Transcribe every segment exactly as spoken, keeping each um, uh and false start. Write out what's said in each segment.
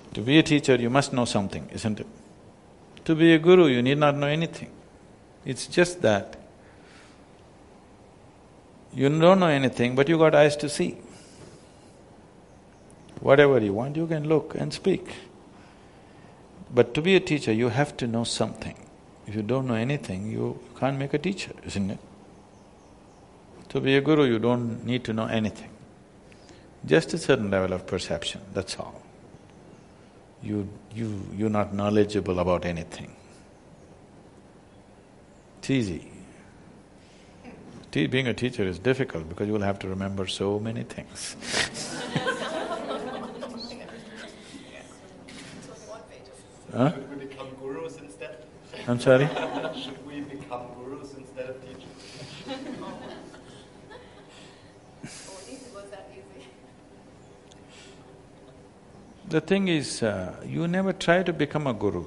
To be a teacher, you must know something, isn't it? To be a guru, you need not know anything. It's just that you don't know anything, but you got eyes to see. Whatever you want, you can look and speak. But to be a teacher, you have to know something. If you don't know anything, you can't make a teacher, isn't it? To be a guru, you don't need to know anything. Just a certain level of perception, that's all. You… you… you're not knowledgeable about anything. It's easy. Te- being a teacher is difficult because you will have to remember so many things. Huh? Should we become gurus instead? I'm sorry? Should we become gurus instead of teachers? The thing is, uh, you never try to become a guru.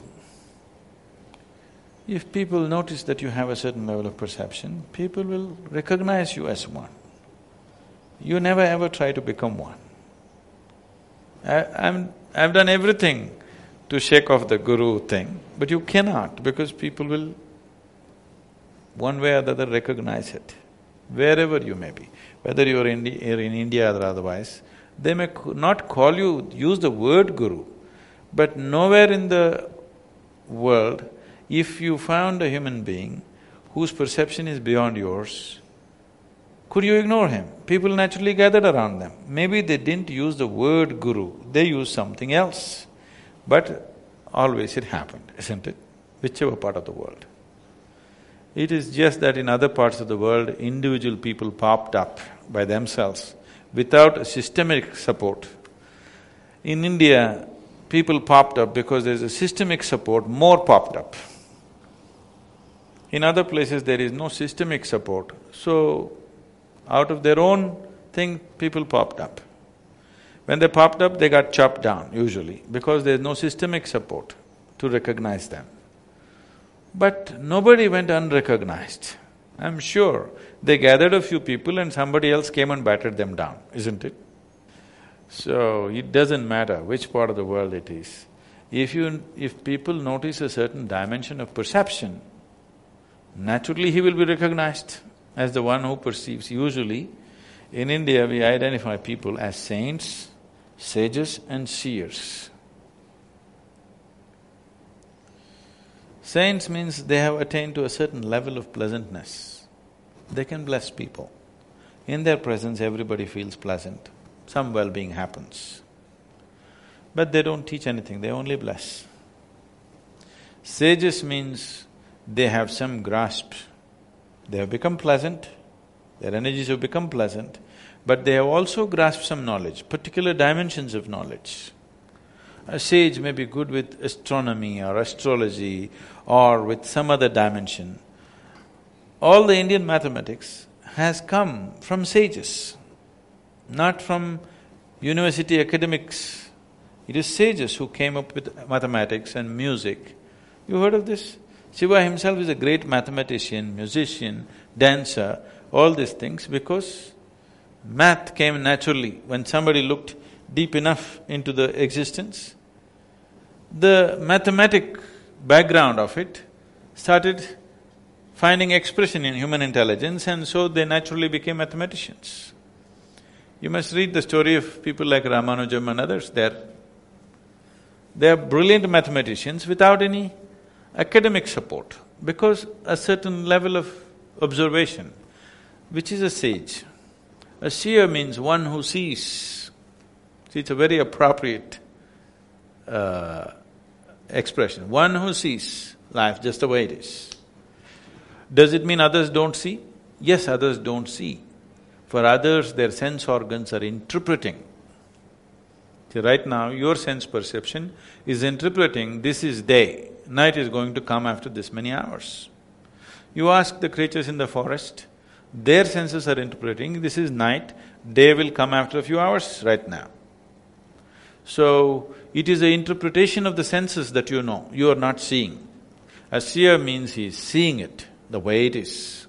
If people notice that you have a certain level of perception, people will recognize you as one. You never ever try to become one. I, I'm… I've done everything to shake off the guru thing, but you cannot because people will one way or the other recognize it, wherever you may be. Whether you're in, you're in India or otherwise, they may not call you… use the word guru, but nowhere in the world, if you found a human being whose perception is beyond yours, could you ignore him? People naturally gathered around them. Maybe they didn't use the word guru, they used something else. But always it happened, isn't it? Whichever part of the world. It is just that in other parts of the world, individual people popped up by themselves without a systemic support. In India, people popped up because there's a systemic support, more popped up. In other places, there is no systemic support, so out of their own thing, people popped up. When they popped up, they got chopped down usually because there's no systemic support to recognize them. But nobody went unrecognized. I'm sure they gathered a few people and somebody else came and battered them down, isn't it? So, it doesn't matter which part of the world it is. If you… if people notice a certain dimension of perception, naturally he will be recognized as the one who perceives. Usually, in India we identify people as saints, sages and seers. Saints means they have attained to a certain level of pleasantness. They can bless people. In their presence, everybody feels pleasant. Some well-being happens. But they don't teach anything, they only bless. Sages means they have some grasp. They have become pleasant, their energies have become pleasant, but they have also grasped some knowledge, particular dimensions of knowledge. A sage may be good with astronomy or astrology or with some other dimension. All the Indian mathematics has come from sages, not from university academics. It is sages who came up with mathematics and music. You heard of this? Shiva himself is a great mathematician, musician, dancer, all these things because math came naturally. When somebody looked deep enough into the existence, the mathematic background of it started finding expression in human intelligence and so they naturally became mathematicians. You must read the story of people like Ramanujam and others, they're… they're brilliant mathematicians without any academic support because a certain level of observation, which is a sage. A seer means one who sees. See, it's a very appropriate uh, expression. One who sees life just the way it is. Does it mean others don't see? Yes, others don't see. For others, their sense organs are interpreting. See, right now, your sense perception is interpreting this is day, night is going to come after this many hours. You ask the creatures in the forest, their senses are interpreting this is night, day will come after a few hours right now. So, it is the interpretation of the senses that you know, you are not seeing. A seer means he is seeing it the way it is.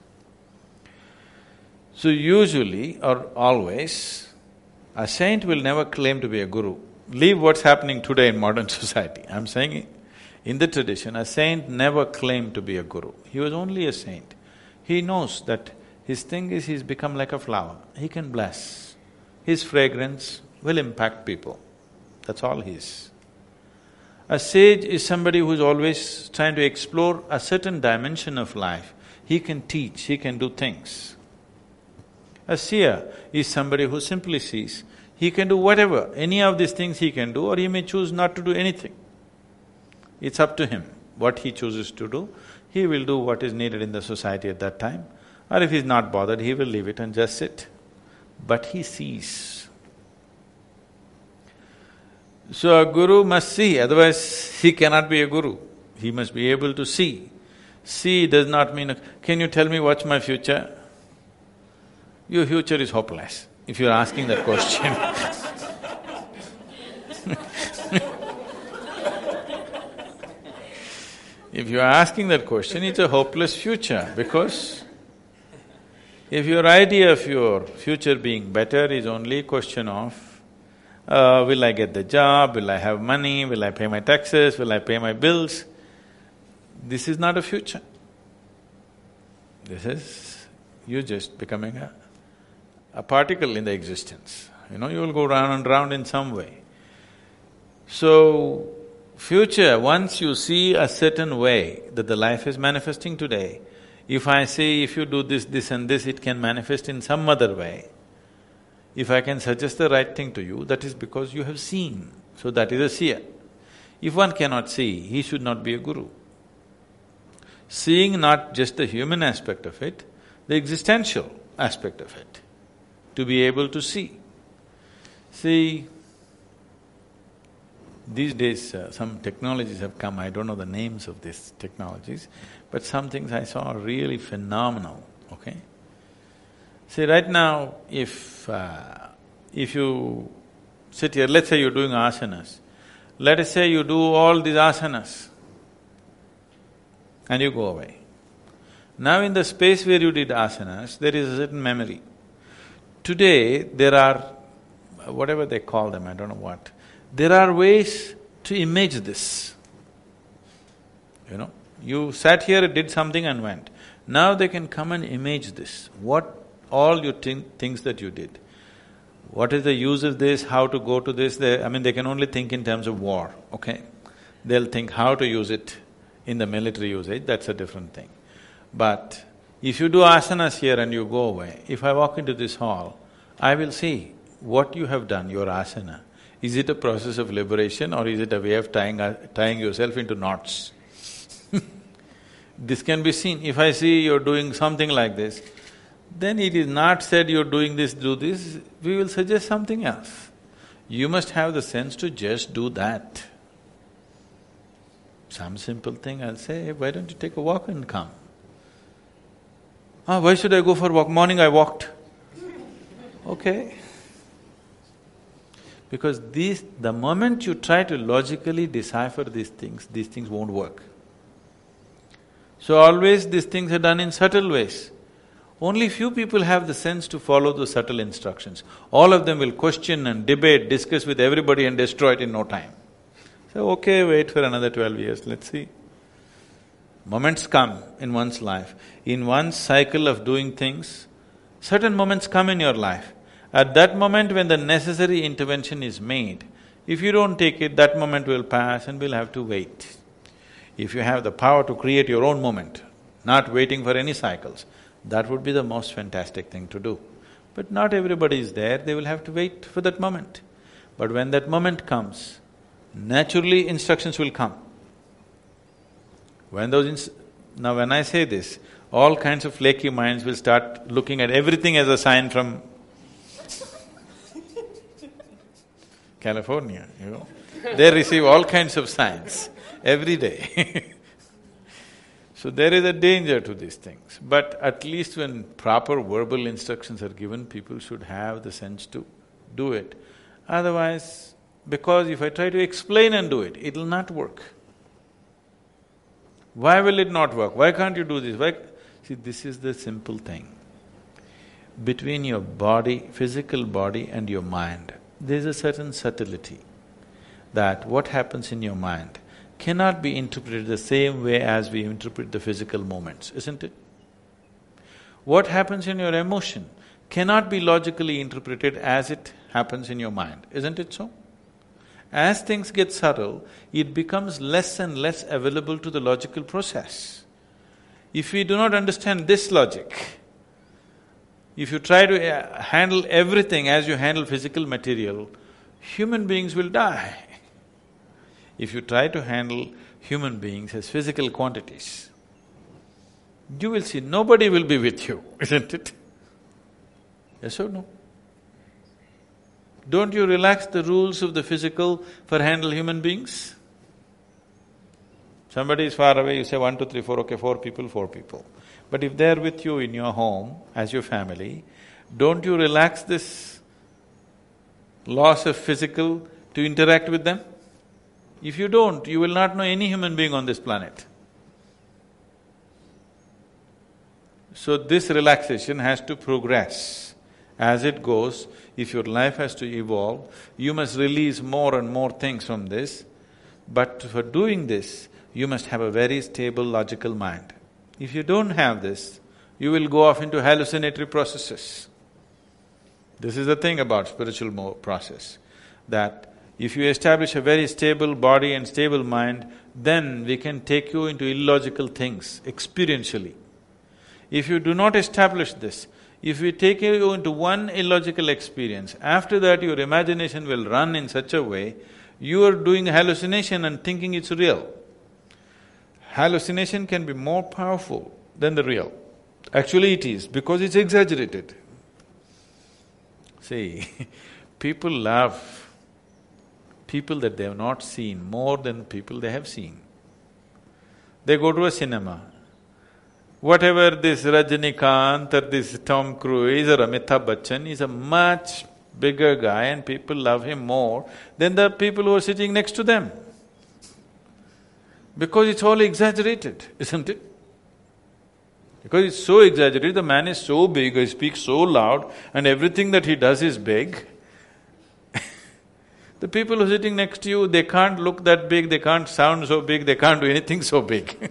So usually or always, a saint will never claim to be a guru leave what's happening today in modern society. I'm saying in the tradition, a saint never claimed to be a guru. He was only a saint. He knows that his thing is he's become like a flower. He can bless. His fragrance will impact people. That's all he is. A sage is somebody who's always trying to explore a certain dimension of life. He can teach, he can do things. A seer is somebody who simply sees. He can do whatever, any of these things he can do, or he may choose not to do anything. It's up to him what he chooses to do. He will do what is needed in the society at that time, or if he's not bothered, he will leave it and just sit. But he sees. So a guru must see, otherwise he cannot be a guru. He must be able to see. See does not mean, can you tell me what's my future? Your future is hopeless, if you're asking that question. If you're asking that question, it's a hopeless future, because if your idea of your future being better is only a question of, uh, will I get the job, will I have money, will I pay my taxes, will I pay my bills, this is not a future. This is… you're just becoming a, a particle in the existence. You know, you will go round and round in some way. So, future, once you see a certain way that the life is manifesting today, if I say if you do this, this and this, it can manifest in some other way. If I can suggest the right thing to you, that is because you have seen, so that is a seer. If one cannot see, he should not be a guru. Seeing not just the human aspect of it, the existential aspect of it, to be able to see. See, these days uh, some technologies have come, I don't know the names of these technologies, but some things I saw are really phenomenal, okay? See, right now, if… Uh, if you sit here, let's say you're doing asanas, let us say you do all these asanas and you go away. Now in the space where you did asanas, there is a certain memory. Today, there are… whatever they call them, I don't know what, there are ways to image this. You know, you sat here, did something and went. Now they can come and image this, what all your thi- things that you did. What is the use of this, how to go to this, they… I mean, they can only think in terms of war, okay? They'll think how to use it in the military usage, that's a different thing. But if you do asanas here and you go away, if I walk into this hall, I will see what you have done, your asana. Is it a process of liberation or is it a way of tying, uh, tying yourself into knots? This can be seen. If I see you're doing something like this, then it is not said you're doing this, do this, we will suggest something else. You must have the sense to just do that. Some simple thing, I'll say, why don't you take a walk and come? Ah, why should I go for a walk? Morning I walked. Okay. Because these… the moment you try to logically decipher these things, these things won't work. So always these things are done in subtle ways. Only few people have the sense to follow the subtle instructions. All of them will question and debate, discuss with everybody and destroy it in no time. So, okay, wait for another twelve years, let's see. Moments come in one's life. In one's cycle of doing things, certain moments come in your life. At that moment when the necessary intervention is made, if you don't take it, that moment will pass and we'll have to wait. If you have the power to create your own moment, not waiting for any cycles, that would be the most fantastic thing to do. But not everybody is there, they will have to wait for that moment. But when that moment comes, naturally instructions will come. When those… ins- now when I say this, all kinds of flaky minds will start looking at everything as a sign from California, you know. They receive all kinds of signs every day. So there is a danger to these things. But at least when proper verbal instructions are given, people should have the sense to do it. Otherwise, because if I try to explain and do it, it'll not work. Why will it not work? Why can't you do this? Why… See, this is the simple thing. Between your body, physical body and your mind, there's a certain subtlety. that what happens in your mind cannot be interpreted the same way as we interpret the physical movements, isn't it? What happens in your emotion cannot be logically interpreted as it happens in your mind, isn't it so? As things get subtle, it becomes less and less available to the logical process. If we do not understand this logic, if you try to uh, handle everything as you handle physical material, human beings will die. If you try to handle human beings as physical quantities, you will see nobody will be with you, isn't it? Yes or no? Don't you relax the rules of the physical for handle human beings? Somebody is far away, you say one, two, three, four, okay, four people, four people. But if they're with you in your home, as your family, don't you relax this laws of physical to interact with them? If you don't, you will not know any human being on this planet. So this relaxation has to progress. As it goes, if your life has to evolve, you must release more and more things from this. But for doing this, you must have a very stable, logical mind. If you don't have this, you will go off into hallucinatory processes. This is the thing about spiritual mo- process, that if you establish a very stable body and stable mind, then we can take you into illogical things experientially. If you do not establish this, if we take you into one illogical experience, after that your imagination will run in such a way, you are doing hallucination and thinking it's real. Hallucination can be more powerful than the real. Actually it is, because it's exaggerated. See, people love people that they have not seen more than people they have seen. They go to a cinema. Whatever this Rajinikanth or this Tom Cruise or Amitabh Bachchan is a much bigger guy and people love him more than the people who are sitting next to them. Because it's all exaggerated, isn't it? Because it's so exaggerated, the man is so big, he speaks so loud and everything that he does is big. The people who are sitting next to you, they can't look that big, they can't sound so big, they can't do anything so big.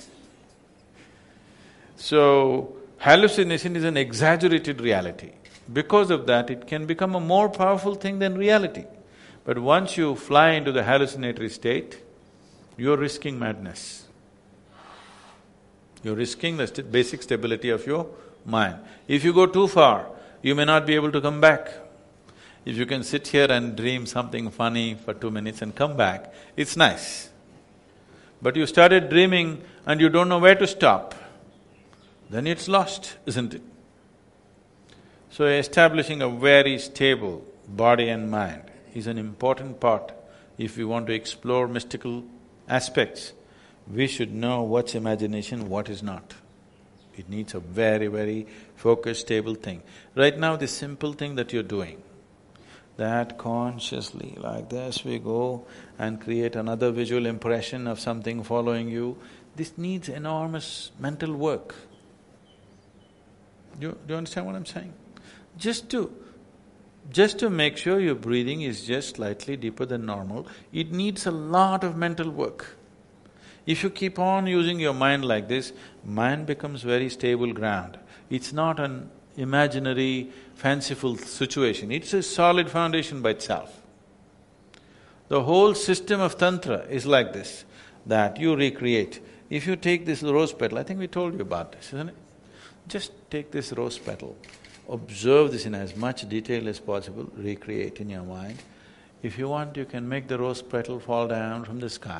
So, hallucination is an exaggerated reality. Because of that, it can become a more powerful thing than reality. But once you fly into the hallucinatory state, you're risking madness. You're risking the st- basic stability of your mind. If you go too far, you may not be able to come back. If you can sit here and dream something funny for two minutes and come back, it's nice. But you started dreaming and you don't know where to stop, then it's lost, isn't it? So establishing a very stable body and mind is an important part. If we want to explore mystical aspects, we should know what's imagination, what is not. It needs a very, very focused, stable thing. Right now, this simple thing that you're doing, that consciously like this we go and create another visual impression of something following you, this needs enormous mental work. Do you, do you understand what I'm saying? Just to… just to make sure your breathing is just slightly deeper than normal, it needs a lot of mental work. If you keep on using your mind like this, mind becomes very stable ground. It's not an imaginary, fanciful situation, it's a solid foundation by itself. The whole system of Tantra is like this, that you recreate. If you take this rose petal, I think we told you about this, isn't it? Just take this rose petal, observe this in as much detail as possible, recreate in your mind. If you want, you can make the rose petal fall down from the sky.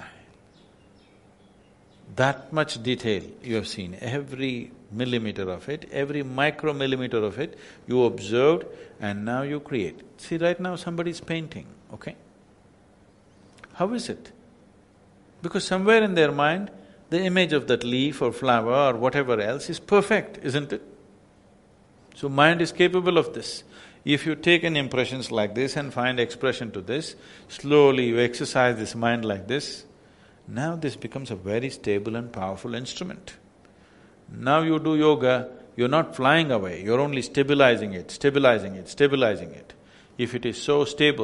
That much detail you have seen, every millimeter of it, every micromillimeter of it, you observed and now you create. See, right now somebody's painting, okay? How is it? Because somewhere in their mind, the image of that leaf or flower or whatever else is perfect, isn't it? So mind is capable of this. If you take in impressions like this and find expression to this, slowly you exercise this mind like this, now this becomes a very stable and powerful instrument. Now you do yoga, you're not flying away, you're only stabilizing it, stabilizing it, stabilizing it. If it is so stable,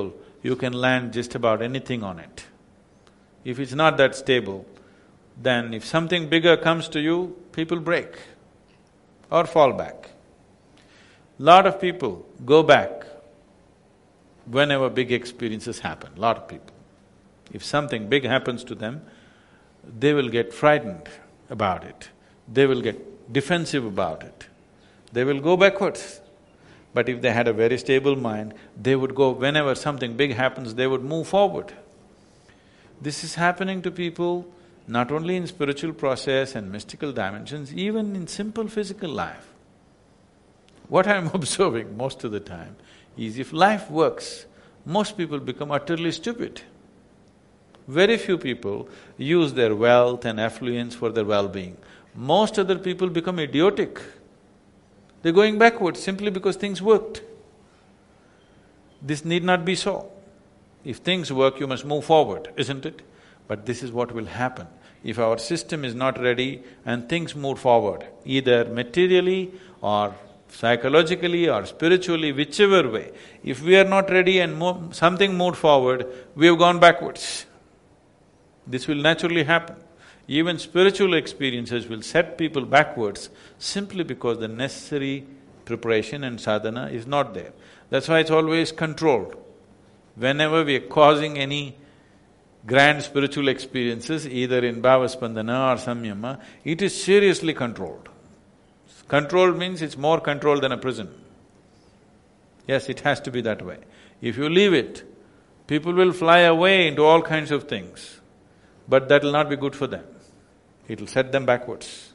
you can land just about anything on it. If it's not that stable, then if something bigger comes to you, people break or fall back. Lot of people go back whenever big experiences happen, lot of people. If something big happens to them, they will get frightened about it, they will get defensive about it, they will go backwards. But if they had a very stable mind, they would go… whenever something big happens, they would move forward. This is happening to people not only in spiritual process and mystical dimensions, even in simple physical life. What I'm observing most of the time is if life works, most people become utterly stupid. Very few people use their wealth and affluence for their well-being. Most other people become idiotic. They're going backwards simply because things worked. This need not be so. If things work, you must move forward, isn't it? But this is what will happen. If our system is not ready and things move forward, either materially or psychologically or spiritually, whichever way, if we are not ready and mo- something moved forward, we have gone backwards. This will naturally happen. Even spiritual experiences will set people backwards simply because the necessary preparation and sadhana is not there. That's why it's always controlled. Whenever we are causing any grand spiritual experiences, either in bhavaspandana or samyama, it is seriously controlled. Controlled means it's more controlled than a prison. Yes, it has to be that way. If you leave it, people will fly away into all kinds of things, but that will not be good for them. It'll set them backwards.